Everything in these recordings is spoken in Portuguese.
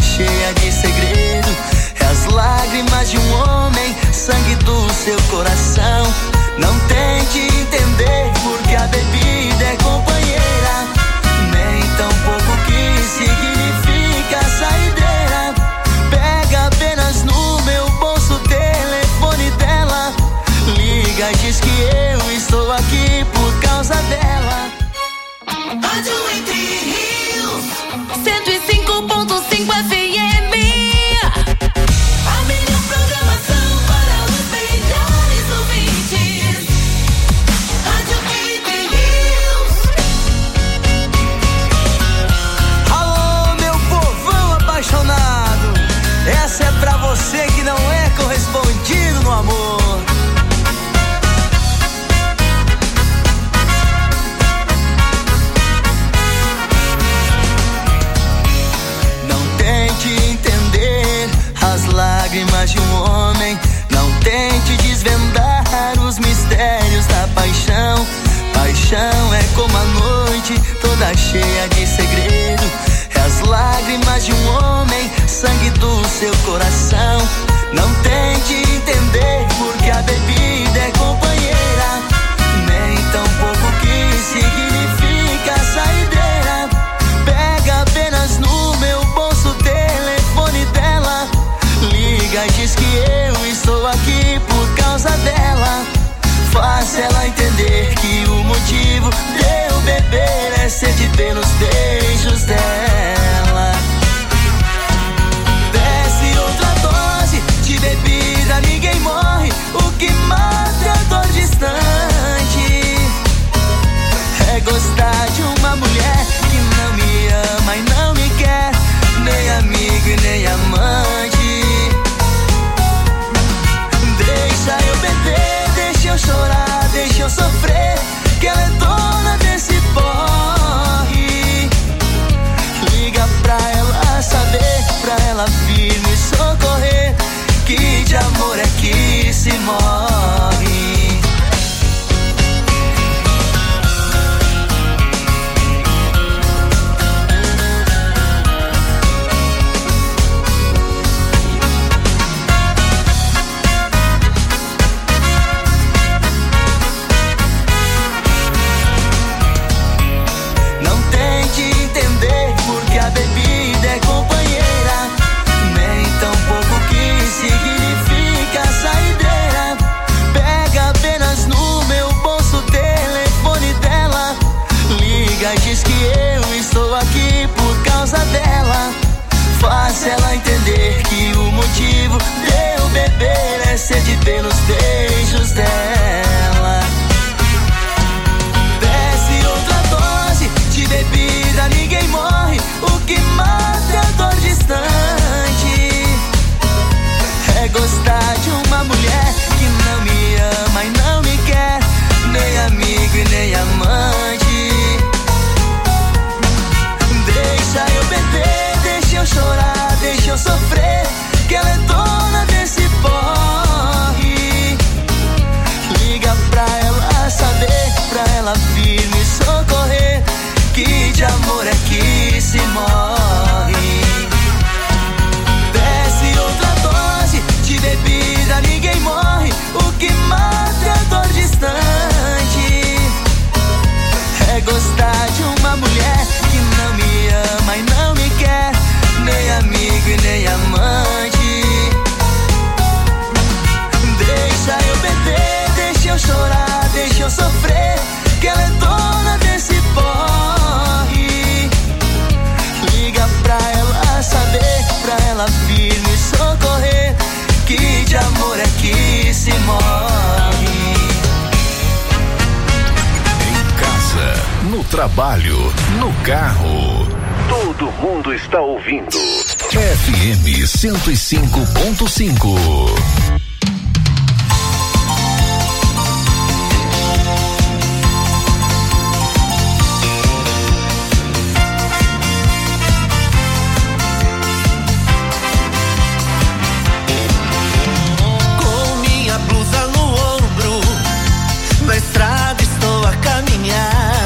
cheia de segredo. É as lágrimas de um homem, sangue do seu coração. Não tente entender porque a bebida é companheira, nem tão pouco que significa saideira. Pega apenas no meu bolso o telefone dela, liga e diz que eu estou aqui por causa dela. Rádio Entre Rios 105.5 FM. A melhor programação para os melhores ouvintes. Rádio Entre Rios. Alô, meu povão apaixonado, essa é pra você que não é correspondido no amor. As lágrimas de um homem, não tente desvendar os mistérios da paixão. Paixão é como a noite, toda cheia de segredo. É as lágrimas de um homem, sangue do seu coração. Não tente entender porque a bebida é companheira, nem tão pouco que significa saideira. Pega apenas no meu bolso o telefone dela, liga e diz que eu estou aqui por causa dela. Faz ela entender que o motivo de eu beber é sede pelos beijos dela. Desce outra dose de bebida, ninguém morre. O que mata é a dor distante. É gostar de uma mulher que não me ama e não me quer, nem amigo e nem amante. Deixa eu beber, deixa eu chorar, deixa eu sofrer, que ela é dona desse porre. Liga pra ela saber, pra ela vir me socorrer, que de amor é que se morre. A bebida é companheira, nem tão pouco que significa saideira. Pega apenas no meu bolso o telefone dela, liga e diz que eu estou aqui por causa dela. Faz ela entender que o motivo de eu beber é sede pelos beijos dela. Desce outra dose de bebida, ninguém morre. O que mata é a dor distante. É gostar de uma mulher que não me ama e não me quer, nem amigo e nem amante. Deixa eu beber, deixa eu chorar, deixa eu sofrer, que ela é dona desse porre. Liga pra ela saber, pra ela vir me socorrer, que de amor é que se morre. Desce outra dose de bebida, ninguém morre. O que mata é a dor distante. É gostar de uma mulher que não me ama e não me quer, nem amigo e nem amante. Deixa eu beber, deixa eu chorar, deixa eu sofrer, que ela é dona desse porre. Liga pra ela saber, pra ela vir me socorrer, que de amor é que se morre. Em casa, no trabalho, no carro, todo mundo está ouvindo FM 105.5.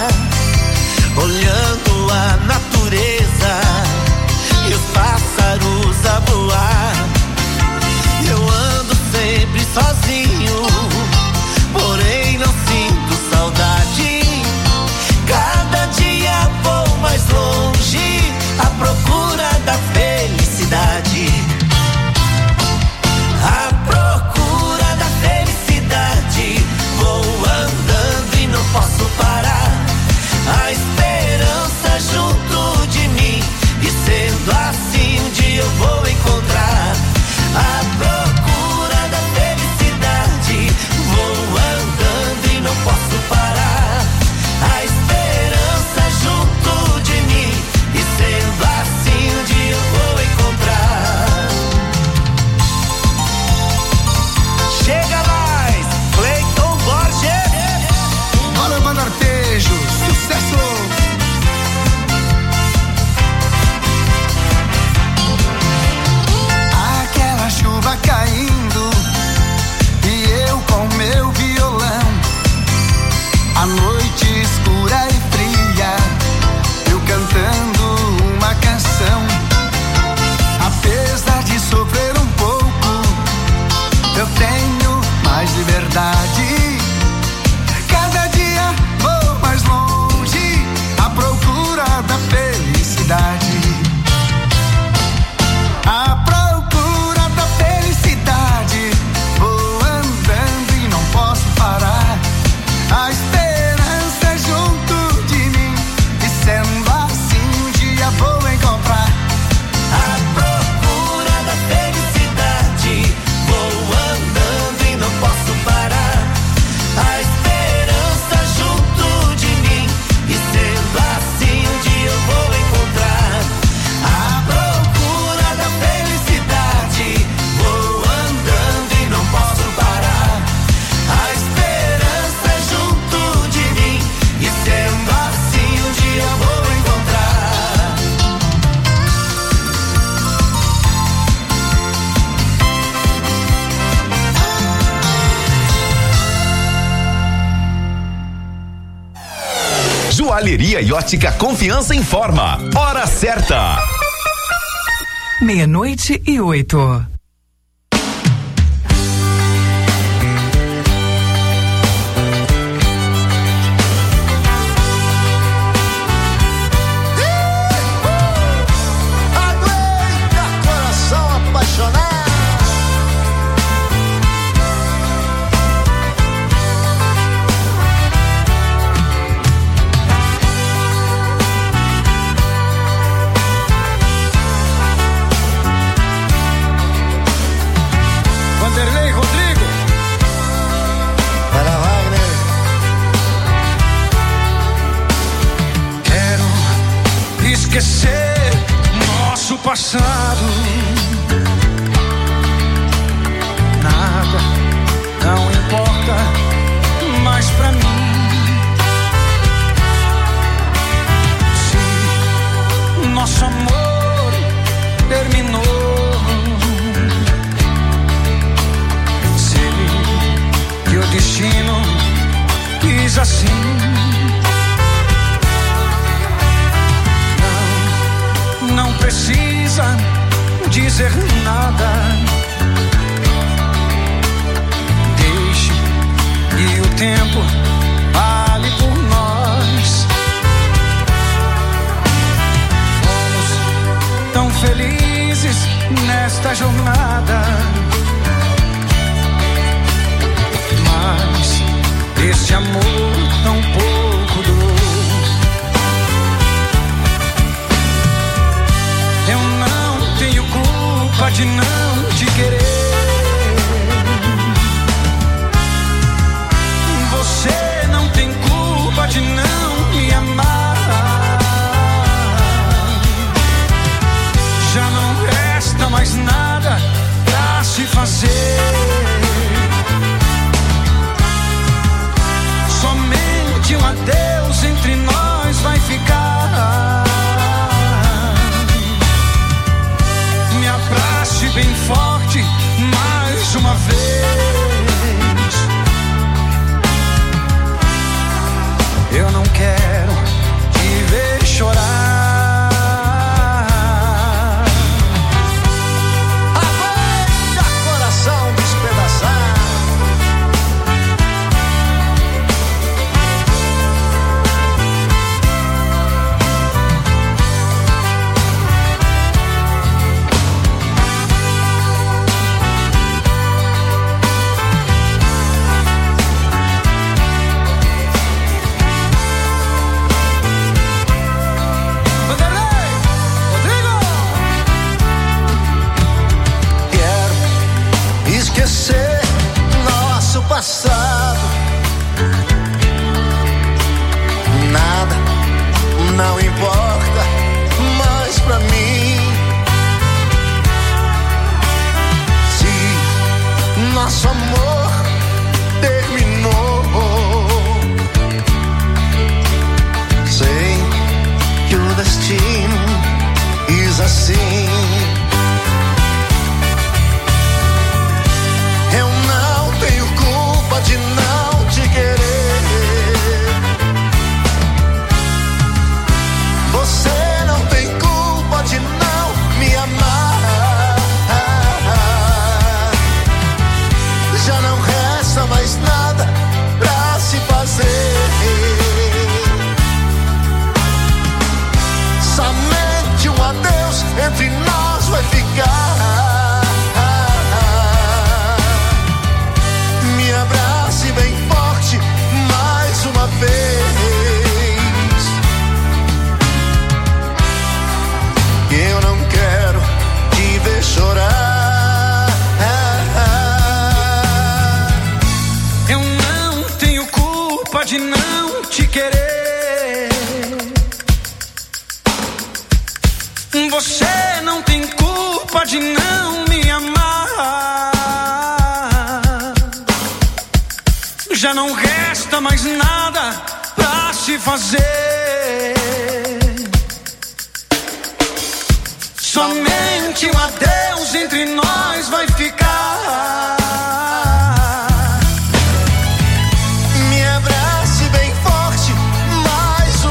Olhando a natureza e os pássaros Joalheria e ótica Confiança informa. Hora certa. 00:08. Esquecer nosso passado. Nada não importa mais pra mim. Se nosso amor terminou, sei que o destino quis assim. Não precisa dizer nada. Deixe que o tempo fale por nós. Fomos tão felizes nesta jornada, mas esse amor tão pouco durou. Eu não tenho culpa de não te querer. Você não tem culpa de não me amar. Já não resta mais nada pra se fazer. Somente um adeus entre nós vai ficar. Me abrace bem forte mais uma vez. Eu não quero te ver chorar. Aguenta coração despedaçar. Esquecer nosso passado. Nada não importa mais pra mim. Se nosso amor terminou, sei que o destino quis assim. Eu não tenho culpa de não te querer. Você não tem culpa de não me amar. Já não resta mais nada pra se fazer. Somente um adeus entre nós vai ficar. Me abrace bem forte mais uma vez. Eu não quero te ver chorar. Eu não tenho culpa de não te querer. Você não tem culpa de não me amar. Já não resta mais nada pra se fazer. Somente um adeus entre nós vai ficar. Me abrace bem forte mais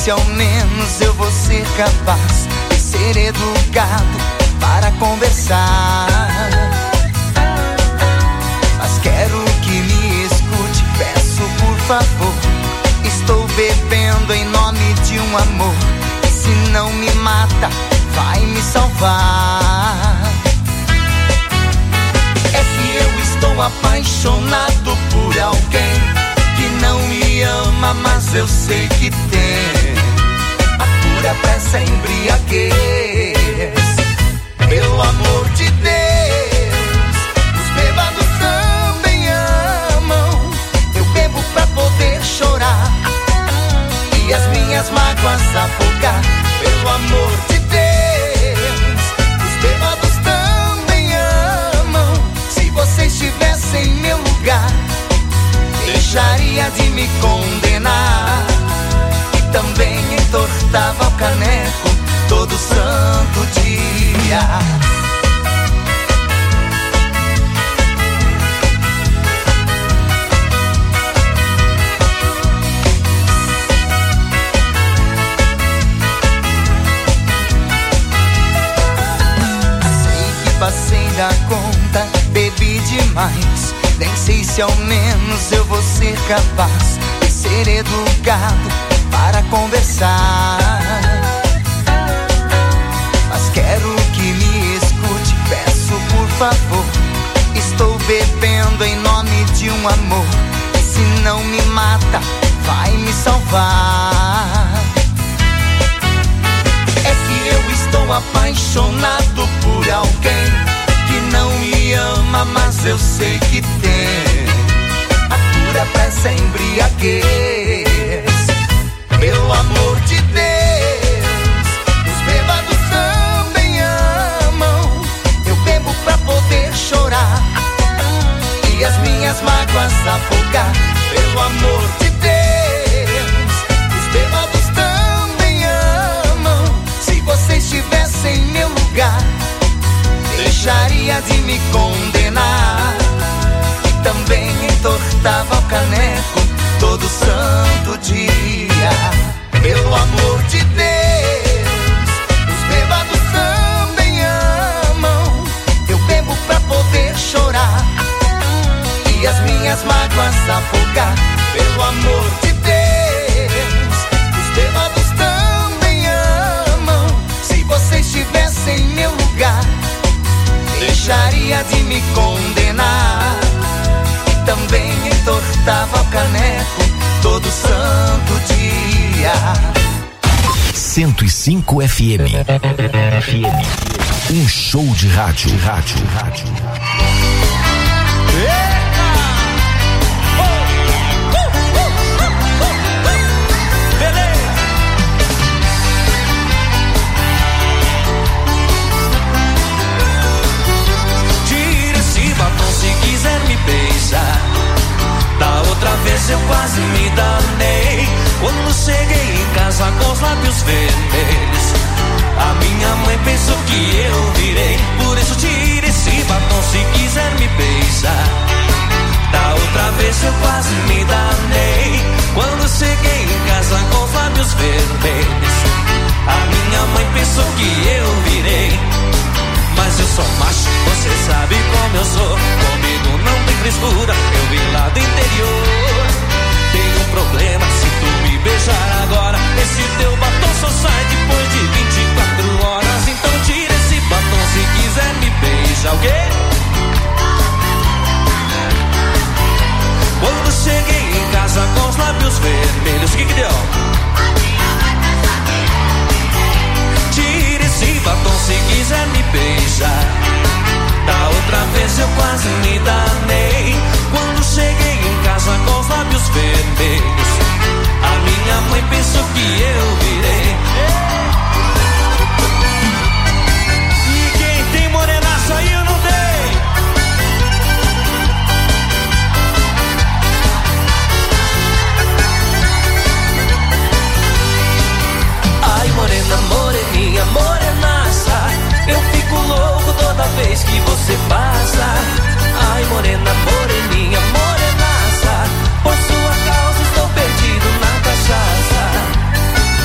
se ao menos eu vou ser capaz de ser educado para conversar. Mas quero que me escute, peço por favor. Estou bebendo em nome de um amor que se não me mata, vai me salvar. É que eu estou apaixonado por alguém que não me ama, mas eu sei que tem a pura pressa, embriaguez. Pelo amor de Deus, os bêbados também amam. Eu bebo pra poder chorar e as minhas mágoas afogar. Pelo amor de Deus, os bêbados também amam. Se você estivesse em meu lugar, deixaria de me condenar e também entortava o caneco todo santo dia. Sei que passei da conta, bebi demais. Nem sei se ao menos eu vou ser capaz de ser educado para conversar. Mas quero que me escute, peço por favor. Estou bebendo em nome de um amor que se não me mata, vai me salvar. É que eu estou apaixonado por alguém que não me ama, mas eu sei que tem a pura pressa, embriaguez. Pelo amor de Deus, os bêbados também amam. Eu bebo pra poder chorar e as minhas mágoas afogar. Pelo amor de Deus, os bêbados também amam. Se você estivesse em meu lugar, deixaria de me condenar e também entortava o caneco todo santo dia. Pelo amor de Deus, os bêbados também amam. Eu bebo pra poder chorar e as minhas mágoas afogar. Pelo amor de Deus, os bêbados também amam. Se você estivesse em meu lugar, deixaria de me condenar e também entortava o caneco todo santo dia. 105 FM. Um show de rádio. Se quiser me beijar, da outra vez eu quase me danei. Quando cheguei em casa com os lábios vermelhos, a minha mãe pensou que eu virei. Por isso tire esse batom se quiser me beijar. Da outra vez eu quase me danei. Quando cheguei em casa com os lábios vermelhos, a minha mãe pensou que eu virei. Mas eu sou macho, você sabe como eu sou. Comigo não tem frescura, eu vim lá do interior. Tem um problema, se tu me beijar agora, esse teu batom só sai depois de 24 horas. Então tira esse batom se quiser me beijar, o quê? Quando cheguei em casa com os lábios vermelhos, o que deu? Tire esse batom se quiser me beijar. Da outra vez eu quase me danei. Quando cheguei em casa com os lábios vermelhos, a minha mãe pensou que eu virei. E quem tem morenaço aí eu não dei. Ai morena, moreninha, morenaça, eu fico louco toda vez que você passa. Ai morena, moreninha, morenaça, por sua causa estou perdido na cachaça.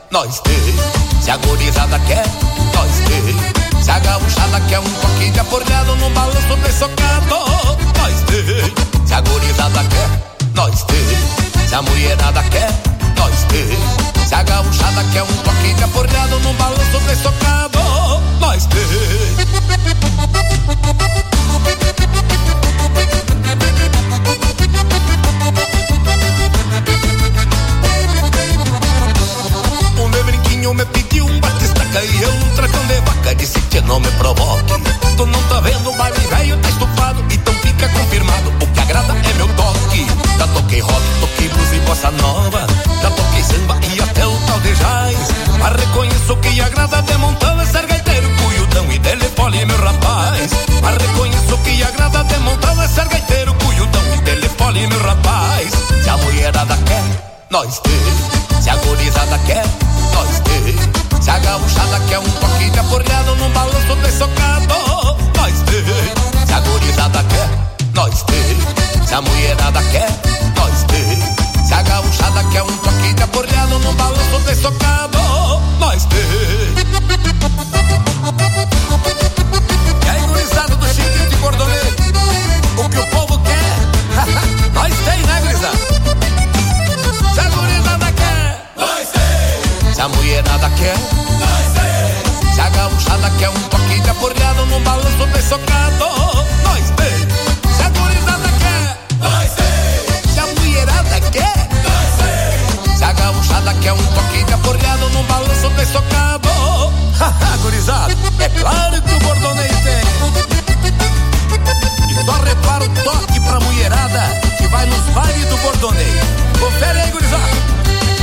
nós tem. Se a gorizada quer, nós tem. Se a gauchada quer um toque de aporreado no balanço bem socado, nós tem. Se a gorizada quer, nós tem. Se a mulherada quer, nós tem. Se a gauchada quer um toque de aporreado no balanço bem socado, nós tem. O meu brinquinho me pediu um batistaca e eu um tracão de vaca, disse que não me provoque. Tu não tá vendo, o baile velho tá estufado, então fica confirmado, o que agrada é meu toque. Já toquei rock, toquei blues e bossa nova, já toquei samba e até o tal de jazz. Mas reconheço que agrada de montão é ser gaiteiro, cuiudão e telefone, meu rapaz. Mas reconheço que agrada de montão é ser gaiteiro, cuiudão e telefone, meu rapaz. Se a mulherada quer, nós tem. Se a gorizada quer, nós tem. Se a gauchada quer um toque de aporreado num balanço bem socado, nós tem. Se a gorizada quer, nós tem. Se a mulherada quer, nós tem. Se a gauchada quer um toque de aporreado num balanço bem socado, nós tem. E aí, gurizada do Chique de Bordoneiro, o que o povo quer, nós tem, né, gurizada? Se a gurizada quer, nós tem. Se a mulherada quer, nós tem. Se a gauchada quer um toque de aporreado num balanço bem socado, nós tem. Se a gurizada quer, nós tem. Se a mulherada quer, nós tem. Se a gauchada quer um toque de aporreado num balanço bem socado, haha, gurizada, é claro que o bordoneio tem. E só repara o toque pra mulherada que vai nos bailes do bordoneio. Confere aí, gurizada.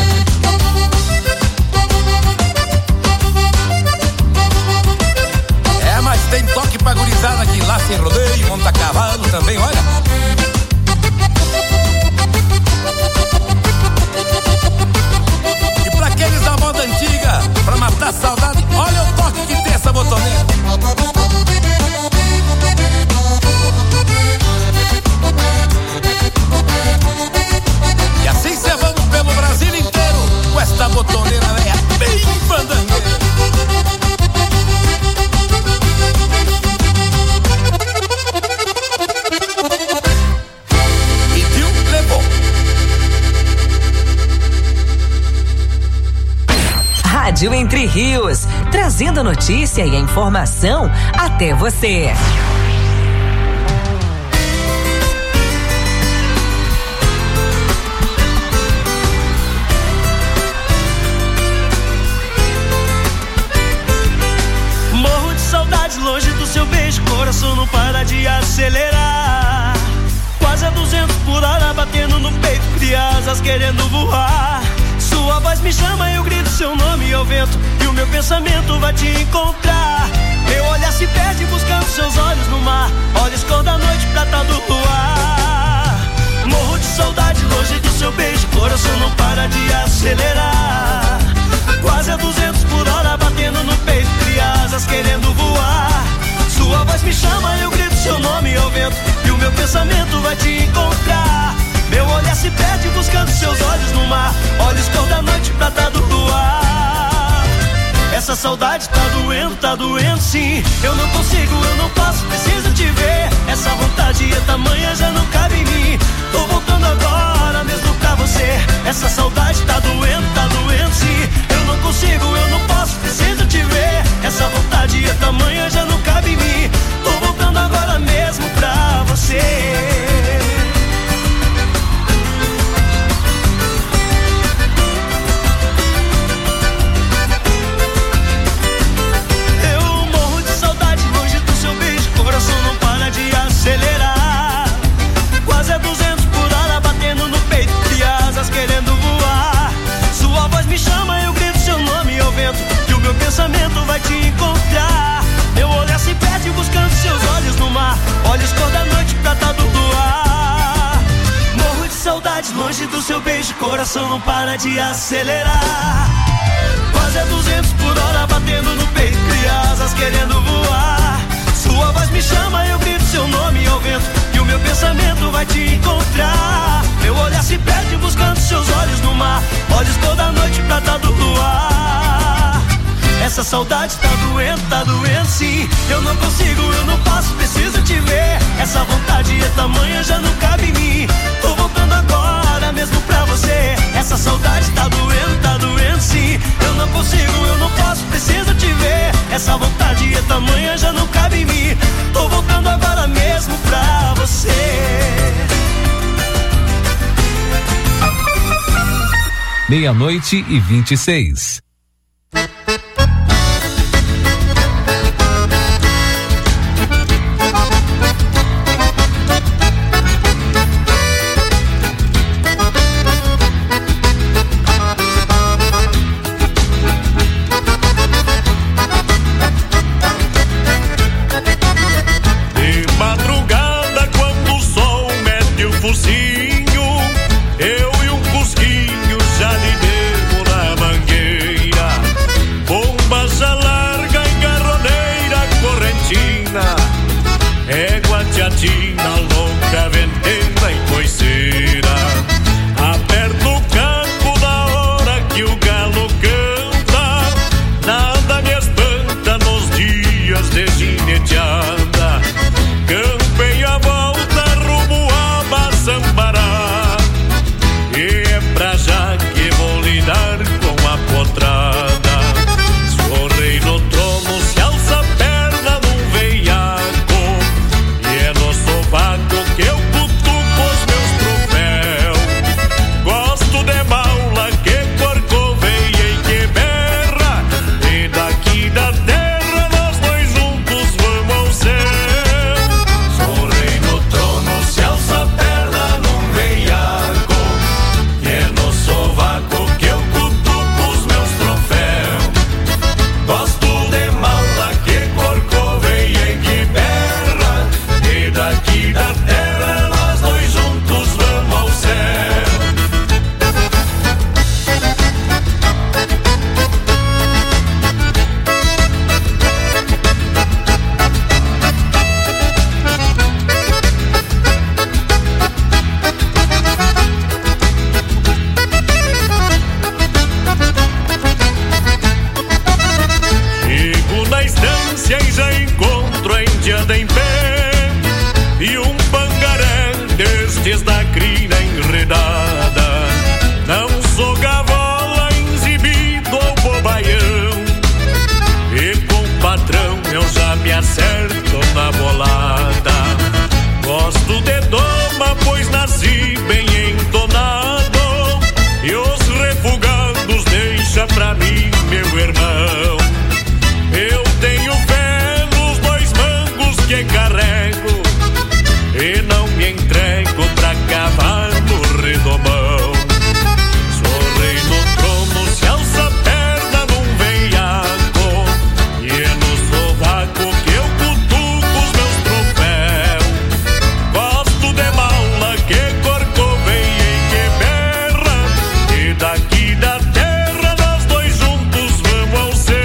É, mas tem toque pra gurizada que lá sem rodeio, monta cavalo também, olha. E pra aqueles da moda antiga, pra matar a saudade, olha o toque que tem essa botoneira. E assim cê vamos pelo Brasil inteiro com esta botoneira véia bem fandangueira. Pediu, levou. Rádio Entre Rios, trazendo a notícia e a informação até você. Morro de saudade longe do seu beijo, coração não para de acelerar. Quase a 200 por hora batendo no peito, cria asas querendo voar. Sua voz me chama, eu grito seu nome ao vento e o meu pensamento vai te encontrar. Meu olhar se perde buscando seus olhos no mar, olhos cor da noite, prata do luar. Morro de saudade longe do seu beijo, coração não para de acelerar. Quase a 200 por hora batendo no peito, cria asas querendo voar. Sua voz me chama, eu grito seu nome ao vento e o meu pensamento vai te encontrar. Meu olhar se perde buscando seus olhos no mar, olhos cor da noite, prata do luar. Essa saudade tá doendo sim. Eu não consigo, eu não posso, preciso te ver. Essa vontade é tamanha, já não cabe em mim. Tô voltando agora mesmo pra você. Essa saudade tá doendo sim. Eu não consigo, eu não posso, preciso te ver. Essa vontade é tamanha, já não cabe em mim. Tô voltando agora mesmo pra você. De acelerar, quase a 200 por hora batendo no peito, de asas querendo voar. Sua voz me chama, eu grito seu nome ao vento e o meu pensamento vai te encontrar. Meu olhar se perde buscando seus olhos no mar, olhos cor da noite, prata do luar. Morro de saudade longe do seu beijo, coração não para de acelerar. Quase a 200 por hora batendo no peito, de asas querendo voar. Sua voz me chama, eu grito seu nome ao vento e o meu pensamento vai te encontrar. Meu olhar se perde buscando seus olhos no mar, olhos toda noite, prata do luar. Essa saudade tá doendo sim. Eu não consigo, eu não posso, preciso te ver. Essa vontade é tamanha, já não cabe em mim. Tô voltando agora mesmo pra você. Essa saudade tá doendo sim. Eu não consigo, eu não posso, preciso te ver. Essa vontade é tamanha, já não cabe em mim. Tô voltando agora mesmo pra você. 00:26. Tina, louca, ventena e coiceira. Aperto o campo da hora que o galo canta. Nada me espanta nos dias de gineteada. Campei a volta rumo a Maçambará. E é pra já que vou lidar com a potrada. Se o rei no trono se alça a perna num veiaco, que eu cutuco os meus troféus. Gosto de maula que corcoveia e que berra. E daqui da terra nós dois juntos vamos ao céu. Sou rei no trono, se alça a perna num veiaco. E é no sovaco que eu cutuco os meus troféus. Gosto de maula que corcoveia e que berra. E daqui da terra e já encontro a Índia em pé e um pangaré destes da crina enredada. Não sou gavola exibido ou bobaião, e com o patrão eu já me acerto na bolada. Gosto de doma, pois nasci bem entonado, e os refugados deixa pra mim, meu irmão. Eu tenho fé nos dois mangos que carrego e não me entrego pra cavar no redomão. Sou rei no trono, se alça a perna num veiaco, e é no sovaco que eu cutuco os meus troféus. Gosto de maula que corcoveia e que berra, e daqui da terra nós dois juntos vamos ao céu.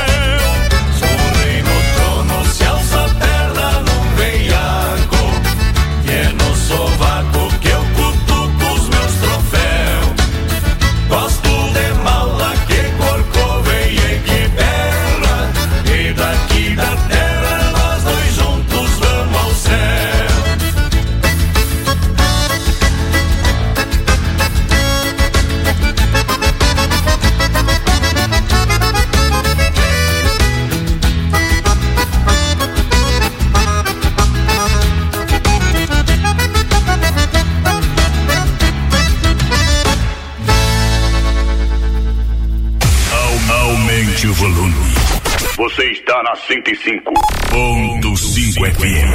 Se alça a perna num veiaco, e é no sovaco que eu cutuco os meus troféus. Gosto de maula que corcoveia e que berra, e daqui da terra nós dois juntos vamos ao céu. Aumente o volume. Você está na 105.5 FM.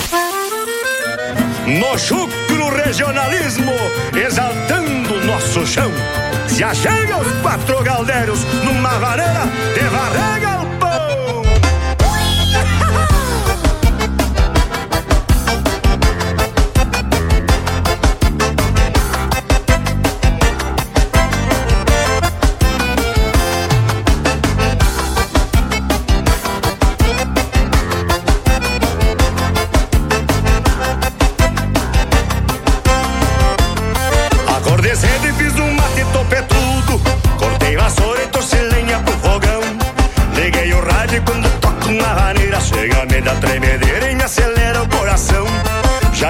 No chucro regionalismo, exaltando nosso chão, se achega os quatro galdeiros numa vareira de varrer galpão. Acordei cedo e fiz um mate topetudo, cortei vassoura e torci lenha pro fogão. Liguei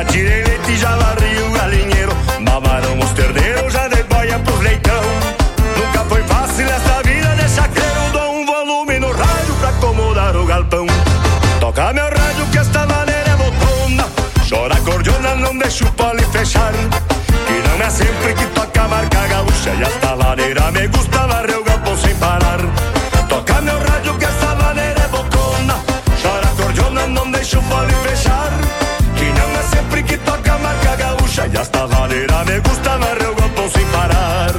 tirei leite e já varri o galinheiro. Mamaram os terneiros, já dei boia pros leitão. Nunca foi fácil essa vida de chacreiro. Dou um volume no rádio pra acomodar o galpão. Toca meu rádio que esta maneira é bocona. Chora a cordiona, não deixa o pole fechar. Que não é sempre que toca a marca gaúcha. E esta maneira me gusta varrer o galpão sem parar. Toca meu rádio que esta maneira é bocona. Chora a cordiona, não deixa o pole fechar. Que não é sempre que toca a marca gaúcha. E esta maneira me gusta varrer o galpão sem parar.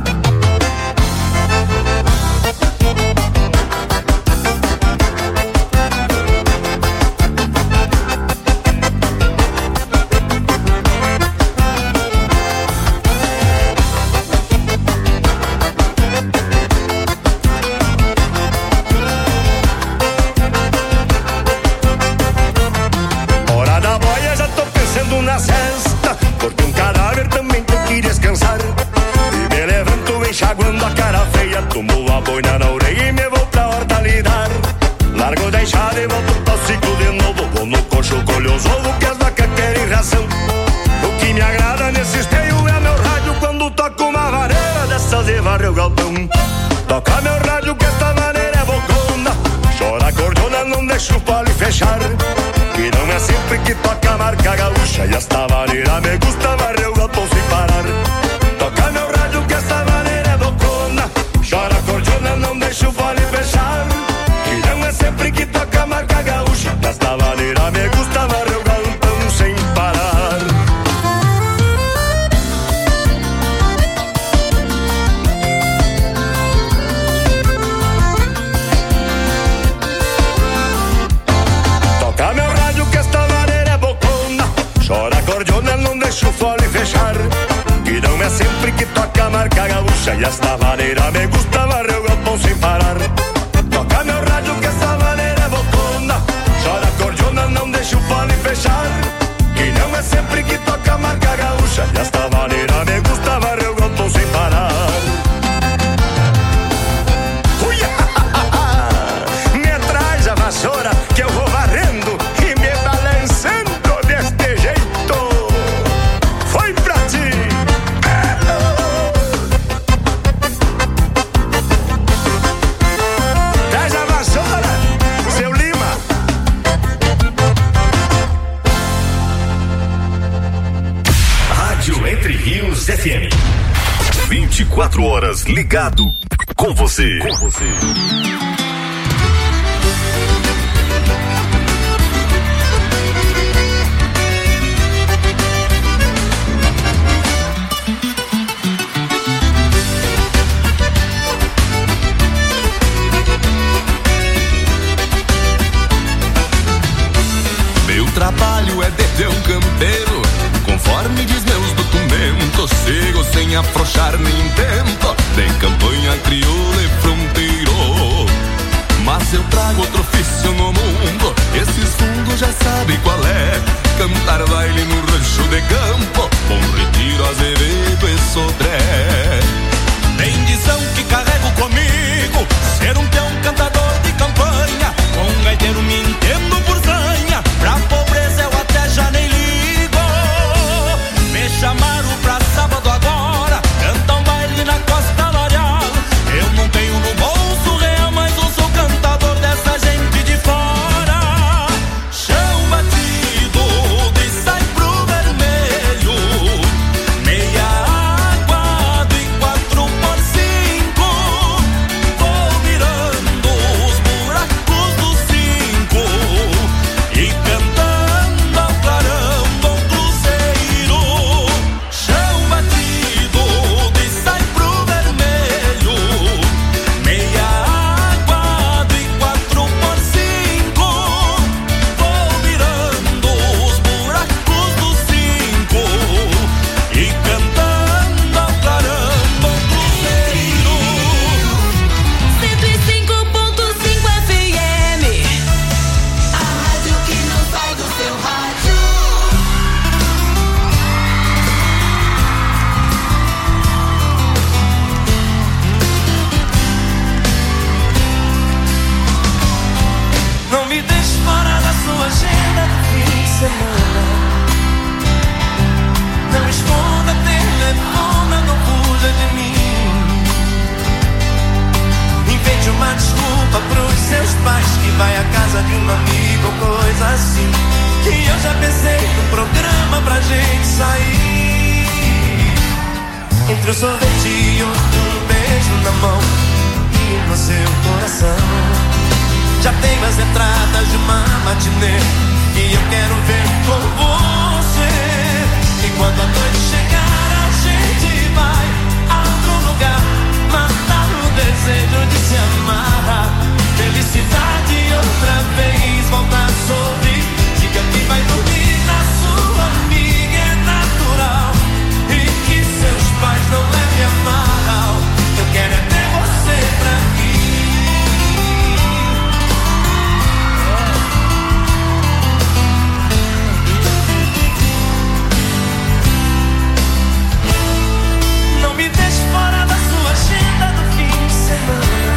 Na cesta, porque um cadáver também tem que descansar. E me levanto enxaguando a cara feia. Tomo a boina na orelha e me vou pra horta lidar. Largo da enxada e volto pro ciclo de novo. Vou no coxo, colho os ovos que as vacas querem ração. O que me agrada nesse esteio é meu rádio quando toco uma vareira dessas de varrer o galpão. Toca meu rádio que esta maneira é bocona. Chora a cordiona, não deixa o pole fechar. Que não é sempre que toca a marca gaúcha. E esta maneira me gusta varrer o galpão sem parar. Toca meu rádio que esta maneira é bocona. Chora a cordiona, não deixa o fole fechar. Que não é sempre que toca a marca gaúcha. E esta maneira me gusta varrer o galpão sem parar. Toca meu rádio que esta maneira é bocona. Chora a cordiona, não deixa o fole fechar. Que não é sempre que toca a marca gaúcha. E esta maneira me gusta varrer o galpão sem parar. Toca meu rádio que esta maneira é bocona. Chora a cordiona, não deixa o fole fechar. Que não é sempre que toca a marca gaúcha. E esta maneira me gusta varrer o galpão sem parar. Me traz a vassoura que eu vou varrendo e me balançando deste jeito. Foi pra ti. Traz a vassoura, seu Lima. Rádio Entre Rios FM. 24 horas ligado com você. Meu trabalho é de peão campeiro, conforme diz meus documentos. Sigo sem afrouxar nem tempo, de campanha crioula e fronteiro. Mas eu trago outro ofício no mundo, esses fundos já sabem qual é. Cantar baile no rancho de campo, Bom Retiro, Azevedo e Sodré. Bendição que carrego comigo, ser um peão cantador de campanha. Com um gaiteiro me entendo por zanha, pra pobreza eu até já nem ligo. Me chamaram pra sábado agora, cantar um baile na Costa L'Oreal. Eu não tenho no bolso real, mas eu sou cantador dessa gente de fora. Chão batido e sai pro vermelho, meia aguado e 4x5. Vou virando os buracos do 5 e cantando ao clarão Bom Cruzeiro. Chão batido e sai pro vermelho, meia aguado e 4x5. Vou virando os buracos do 5 e cantando ao clarão Bom Cruzeiro. 105.5 FM, a rádio que não sai do seu rádio. Não me deixe fora da sua agenda do fim de semana. vai à casa de um amigo ou coisa assim. Que eu já pensei num programa pra gente sair. Entre o sorvete e outro beijo na mão e no seu coração. Já tenho as entradas de uma matinê que eu quero ver com você. E quando a noite chegar a gente vai a outro lugar, matar o desejo de se amar. Felicidade outra vez, voltar a sorrir. Diga que vai dormir na sua amiga, é natural. E que seus pais não levem a mal. Eu quero é ter você pra mim. Não me deixe fora da sua agenda do fim de semana.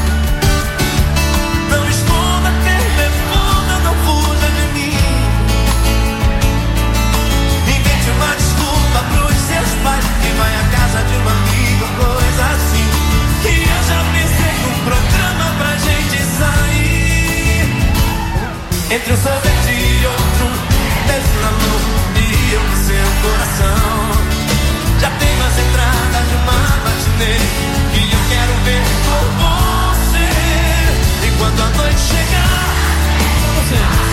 Não esconda telefone, não fuja de mim. Invente uma desculpa pros seus pais e vai à casa de um amigo, coisa assim. Que eu já pensei num programa pra gente sair. Entre um sorvete e outro, beijo na mão e eu no seu coração. Já tenho as entradas de uma matinê que eu quero ver com você. E quando a noite chegar, você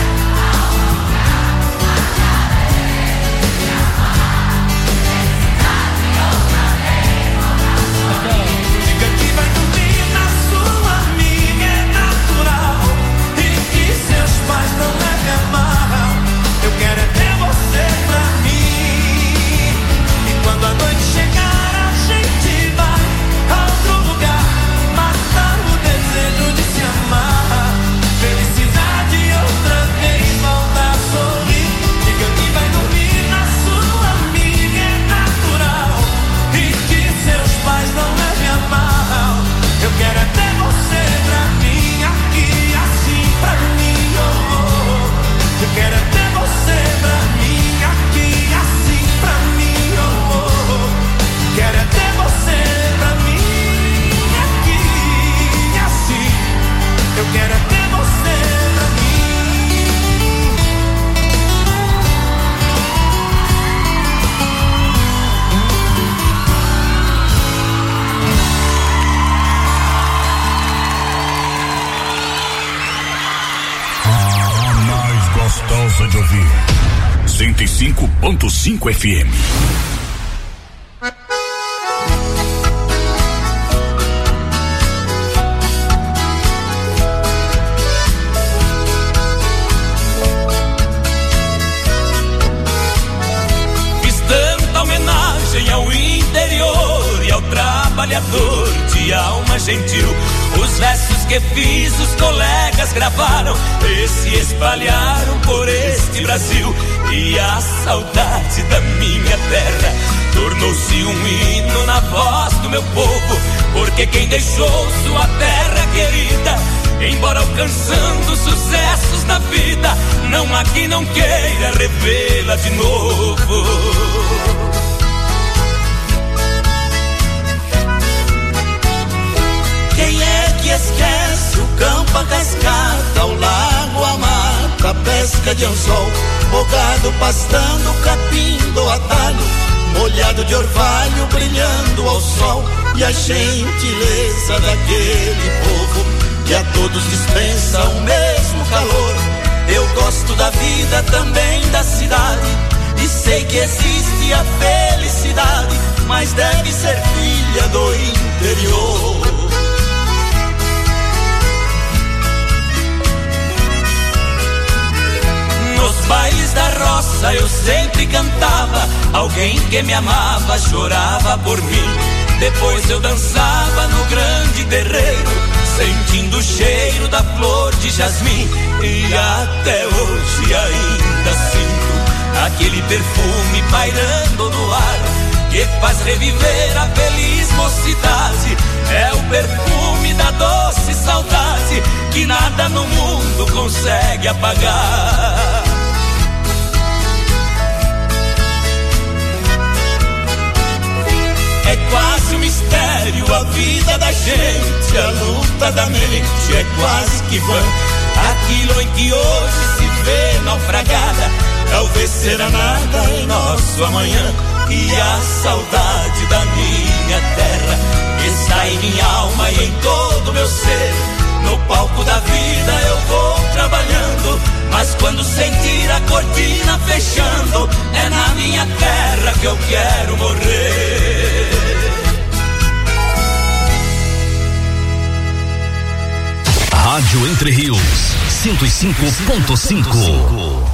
diga que vai dormir na sua amiga, é natural. E que seus pais não levem a mal. Eu quero é ter você pra mim. E quando a noite chegar, a gente vai a outro lugar, matar o desejo de se amar. Felicidade outra vez, volta a sorrir. Diga que vai dormir na sua amiga, é natural. E que seus pais não levem a mal. Eu quero é ter você pra mim, aqui assim pra mim, oh, oh. Eu quero é ter você pra mim, aqui assim pra mim, oh, oh. Quero é ter você pra mim, aqui assim. Eu quero é ter você pra mim. A mais gostosa de ouvir. 105.5 FM. Fiz tanta homenagem ao interior e ao trabalhador de alma gentil. Os versos que fiz, os colegas gravaram e se espalharam por este Brasil. E a saudade da minha terra tornou-se um hino na voz do meu povo. Porque quem deixou sua terra querida, embora alcançando sucessos na vida, não há quem não queira revê-la de novo. Quem é que esquece o campo, a cascata, o lago, a mata, a pesca de anzol, o gado pastando, capim do atalho, molhado de orvalho, brilhando ao sol, e a gentileza daquele povo que a todos dispensa o mesmo calor. Eu gosto da vida, também da cidade, e sei que existe a felicidade, mas deve ser filha do interior. Nos bailes da roça eu sempre cantava, alguém que me amava chorava por mim. Depois eu dançava no grande terreiro, sentindo o cheiro da flor de jasmim. E até hoje ainda sinto aquele perfume pairando no ar, que faz reviver a feliz mocidade. É o perfume da doce saudade que nada no mundo consegue apagar. É quase um mistério a vida da gente, a luta da mente é quase que vã. aquilo em que hoje se vê naufragada. Talvez será nada em nosso amanhã. E a saudade da minha terra está em minha alma e em todo meu ser. No palco da vida eu vou trabalhando, mas quando sentir a cortina fechando, é na minha terra que eu quero morrer. Rádio Entre Rios 105.5.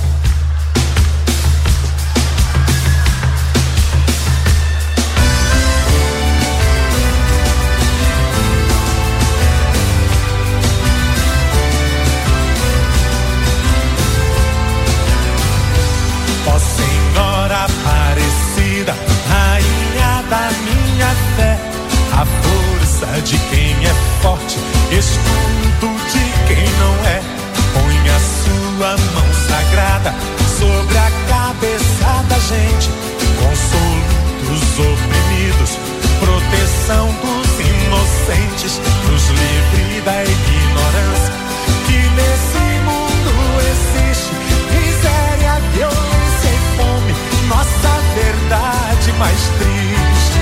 A força de quem é forte, escudo de quem não é. Põe a sua mão sagrada sobre a cabeça da gente. Consolo dos oprimidos, proteção dos inocentes, nos livre da ignorância que nesse mundo existe. Miséria, violência e fome, nossa verdade mais triste.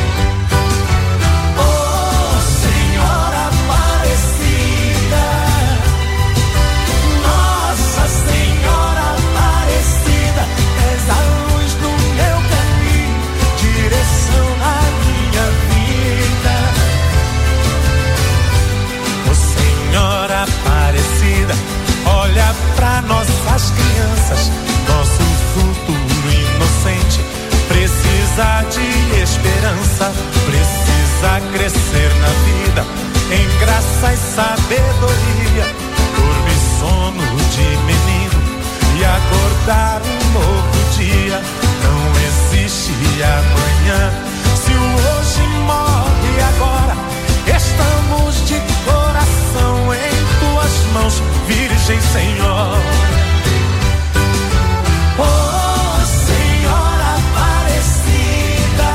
Olha pra nossas crianças, nosso futuro inocente precisa de esperança, precisa crescer na vida em graça e sabedoria. Dormir sono de menino e acordar um novo dia. Não existe amanhã se o hoje morre agora. Estamos de coração em tuas mãos, Virgem Senhora. Oh, Senhora Aparecida,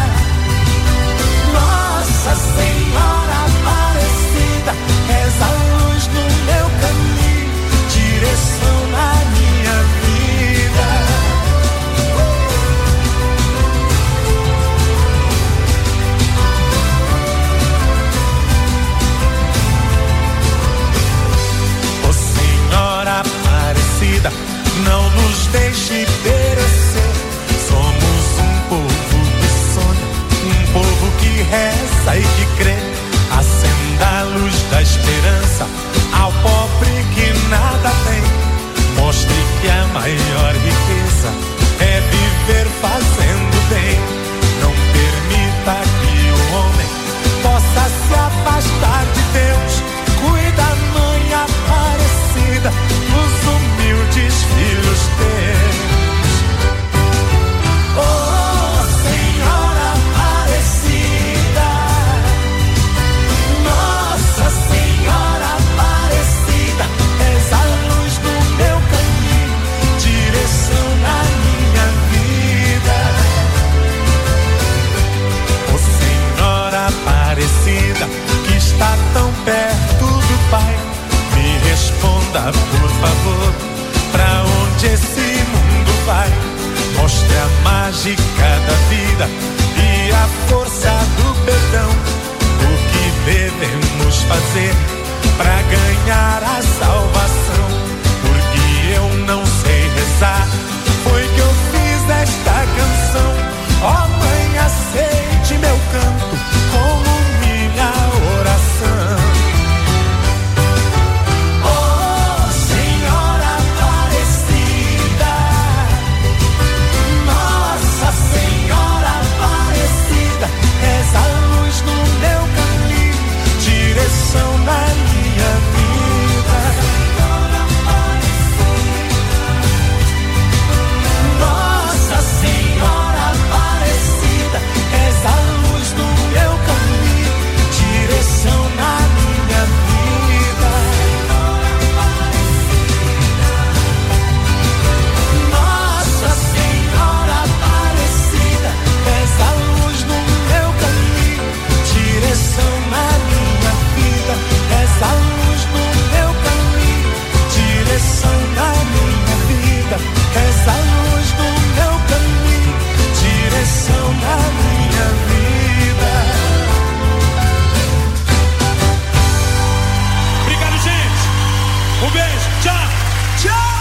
Nossa Senhora Aparecida, és a luz no meu caminho, direção na minha vida. Aparecida, não nos deixe perecer. Somos um povo que sonha, um povo que reza e que crê. Acenda a luz da esperança ao pobre que nada tem. Mostre que a maior riqueza é viver fazendo bem. Não permita que o homem possa se afastar de Deus. Cuida, Mãe Aparecida, os humildes filhos teus. Oh, Senhora Aparecida, Nossa Senhora Aparecida, és a luz do meu caminho, direção na minha vida. Oh, Senhora Aparecida, que está tão perto do Pai, me responda, por favor, pra onde esse mundo vai? Mostre a mágica da vida e a força do perdão. O que devemos fazer pra ganhar a salvação? Porque eu não sei rezar, foi que eu fiz esta canção. Ó Mãe, aceite meu canto como minha oração. És a luz no meu caminho, direção na minha vida. Um beijo, tchau, tchau.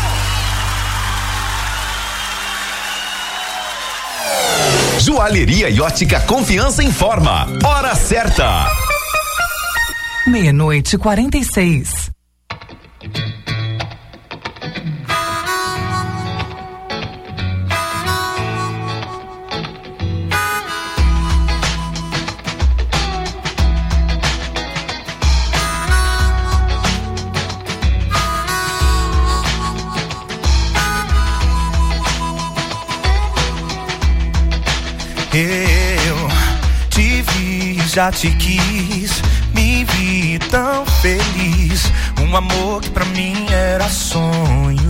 Joalheria e ótica Confiança informa. Hora certa. 00:46. Eu te vi, já te quis, me vi tão feliz. Um amor que pra mim era sonho.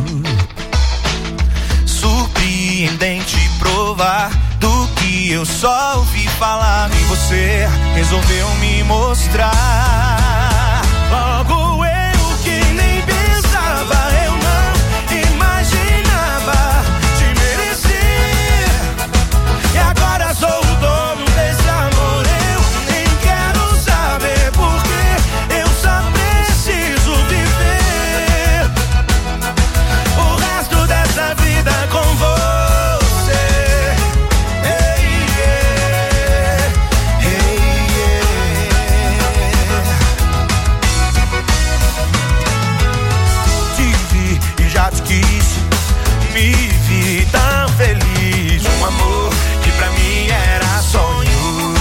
Surpreendente provar do que eu só ouvi falar. E você resolveu me mostrar. Logo eu que nem pensava, eu não imaginava te merecer. E agora sou o dono desse amor. Eu nem quero saber porque eu só preciso viver o resto dessa vida com você. Hey, yeah. Hey, yeah. Te vi e já te quis, me vi tão feliz. Um amor que pra mim era sonho.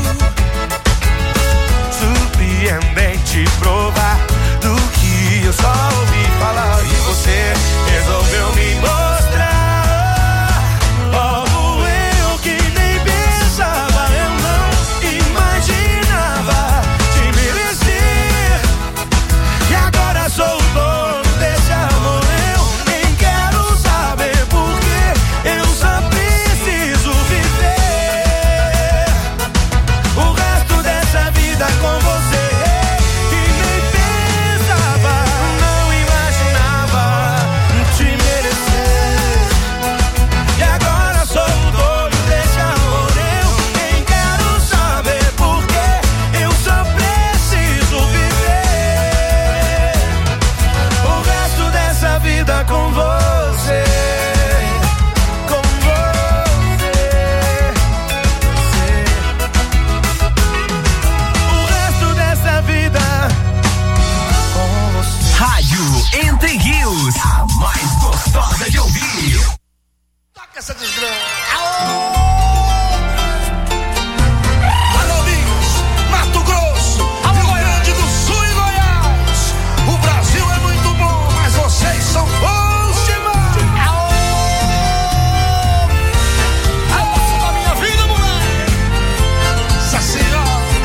Surpreendente provar do que eu só ouvi falar. E você resolveu me mostrar. Logo eu que nem pensava, eu não imaginava te merecer. E agora sou o dono desse amor. Eu nem quero saber porque eu só preciso viver o resto dessa vida com você. E nem pensava, não imaginava te merecer. E agora sou o dono desse amor. Eu nem quero saber porque eu só preciso viver o resto dessa vida com você. Com você. O resto dessa vida com você. Rádio Entre Rios, a mais gostosa de ouvir. Toca essa desgraça. Alô, Minas, Mato Grosso, Rio Grande do Sul e Goiás. O Brasil é muito bom, mas vocês são bons demais. A moça da minha vida, moleque. Sacião.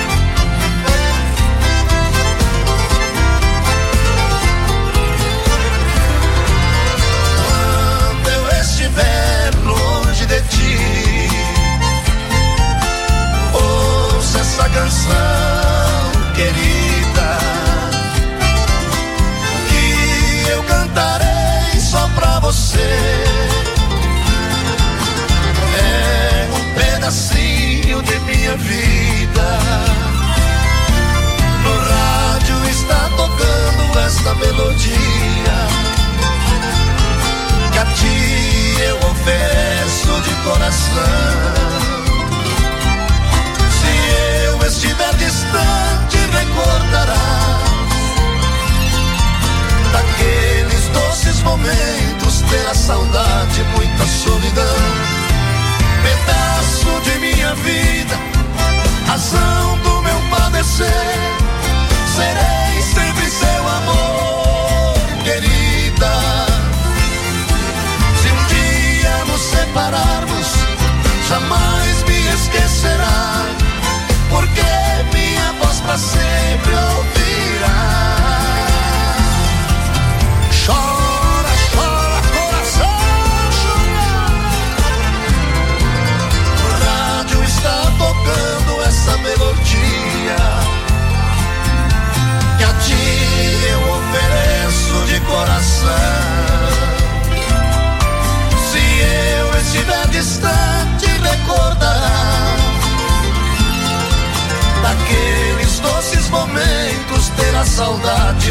Quando eu estiver longe de ti, ouça essa canção, querida, que eu cantarei só pra você. É um pedacinho de minha vida. No rádio está tocando esta melodia que a ti eu ofereço de coração. Se eu estiver distante, recordarás daqueles doces momentos, terá saudade, muita solidão. Pedaço de minha vida, razão do meu padecer. Serei sempre seu amor, querida. Se um dia nos separarmos, jamais me esquecerá, porque minha voz pra sempre ouvirá. Chora, chora, coração, chora. O rádio está tocando essa melodia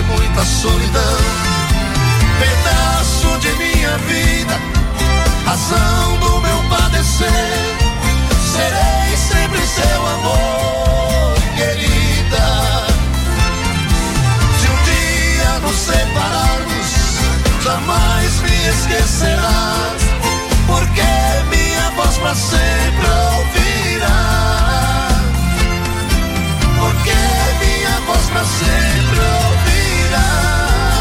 muita solidão. Pedaço de minha vida, razão do meu padecer. Serei sempre seu amor, querida. Se um dia nos separarmos, jamais me esquecerás, porque minha voz pra sempre ouvirás. Porque minha voz pra sempre ouvirás.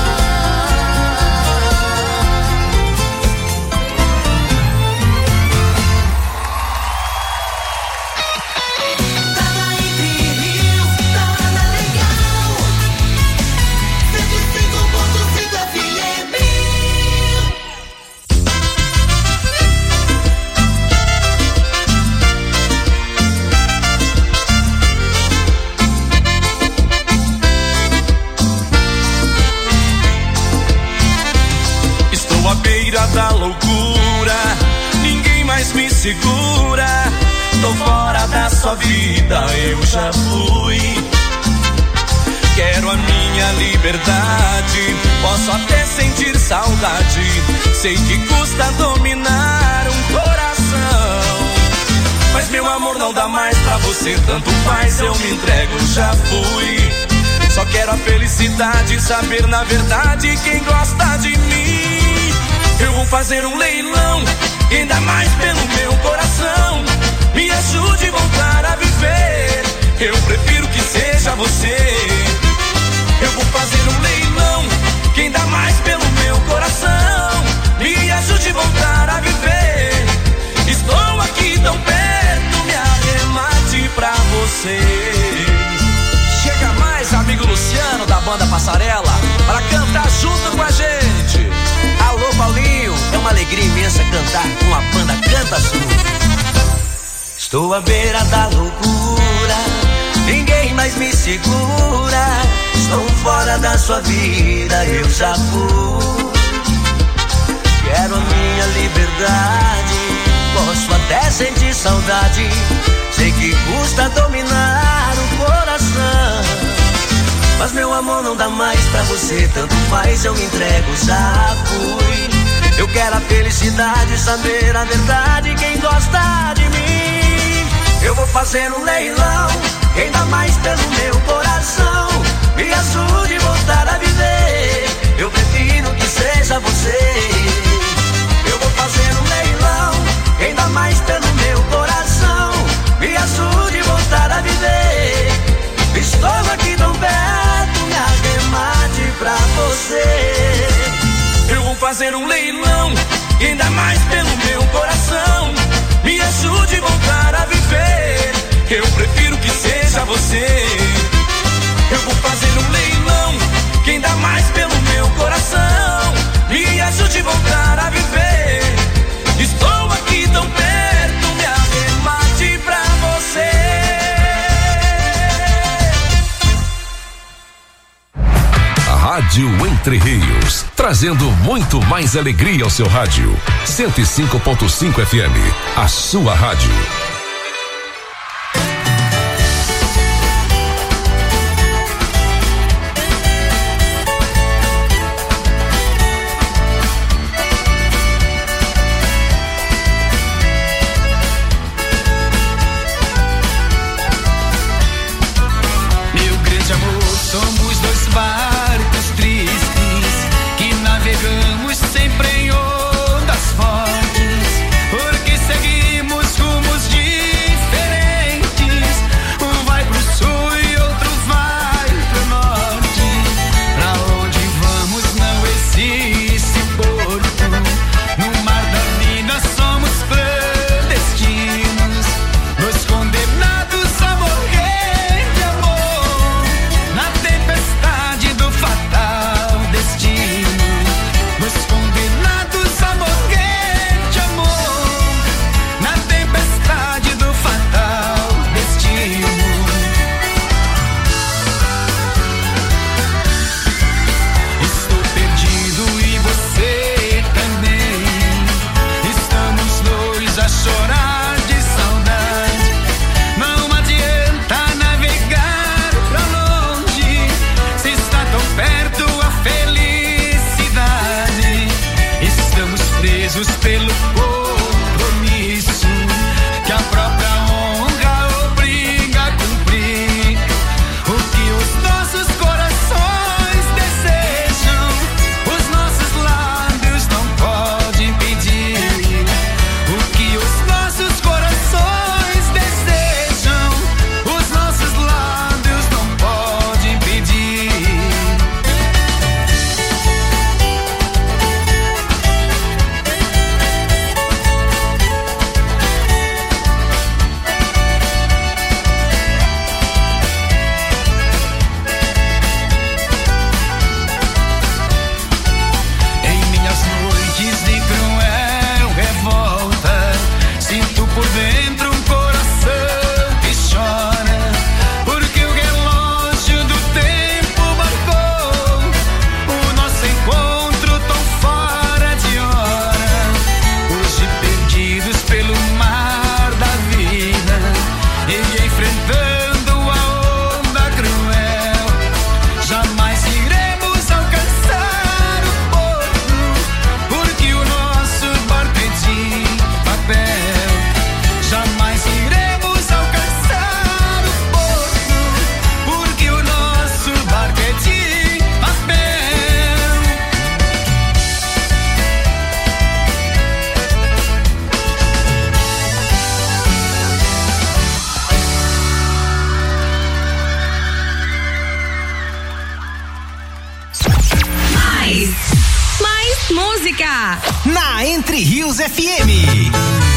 Da loucura, ninguém mais me segura. Tô fora da sua vida, eu já fui. Quero a minha liberdade, posso até sentir saudade. Sei que custa dominar um coração, mas meu amor não dá mais pra você. Tanto faz, eu me entrego, já fui. Só quero a felicidade, saber na verdade quem gosta de mim. Eu vou fazer um leilão, quem dá mais pelo meu coração. Me ajude a voltar a viver, eu prefiro que seja você. Eu vou fazer um leilão, quem dá mais pelo meu coração. Me ajude a voltar a viver. Estou aqui tão perto, me arremate pra você. Chega mais, amigo Luciano da banda Passarela, para cantar junto com a gente. Alô, Paulinho, é uma alegria imensa cantar com a banda Canta Sul. Estou à beira da loucura, ninguém mais me segura. Estou fora da sua vida, eu já fui. Quero a minha liberdade, posso até sentir saudade. Sei que custa dominar o coração, mas meu amor não dá mais pra você. Tanto faz, eu me entrego, já fui. Eu quero a felicidade, saber a verdade, quem gosta de mim. Eu vou fazer um leilão, quem dá mais pelo meu coração. Me ajude a voltar a viver, eu prefiro que seja você. Eu vou fazer um leilão, quem dá mais pelo meu coração. Me ajude a voltar a viver. Estou aqui tão perto, me arremate pra você. Eu vou fazer um leilão, quem dá mais pelo meu coração. Me ajude a voltar a viver, eu prefiro que seja você. Eu vou fazer um leilão, quem dá mais pelo meu coração. Me ajude a voltar a viver. Estou aqui tão perto, me arremate pra você. Rádio Entre Rios, trazendo muito mais alegria ao seu rádio. 105.5 FM, a sua rádio. Meu grande amor, somos dois barcos tristes que navegamos sempre em ondas fortes, porque seguimos rumos diferentes. Mais música. Na Entre Rios FM.